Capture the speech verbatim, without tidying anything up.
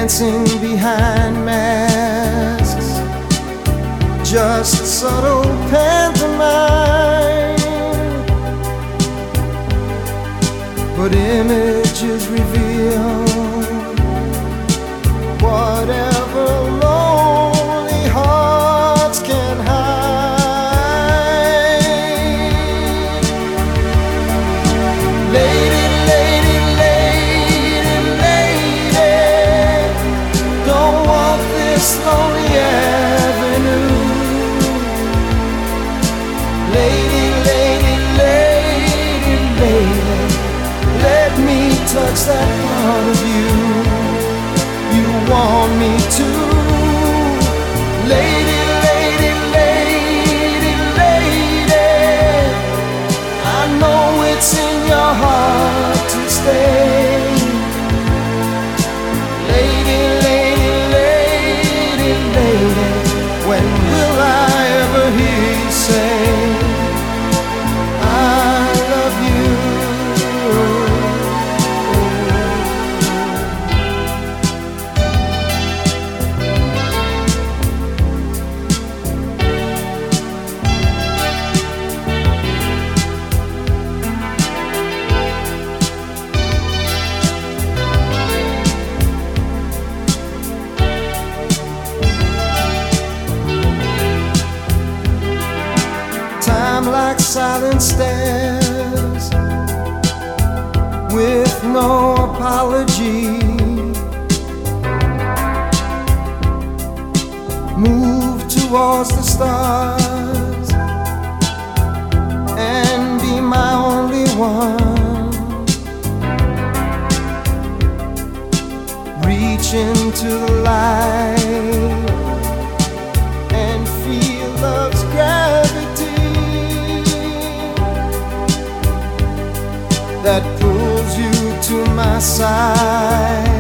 dancing behind masks, just a subtle pantomime, but images reveal whatever lonely hearts can hide. Lady, lady, lady, lady, don't walk this lonely avenue. Lady, lady, lady, lady, let me touch that part of you you want me to. Lady, lady, lady, lady, I know it's in your heart to stay. Lady, lady, lady, lady, when will I ever hear you say I love you? Time like silent stairs, with no apology, move towards the stars and be my only one. Reach into the light and feel love's gravity that pulls you to my side.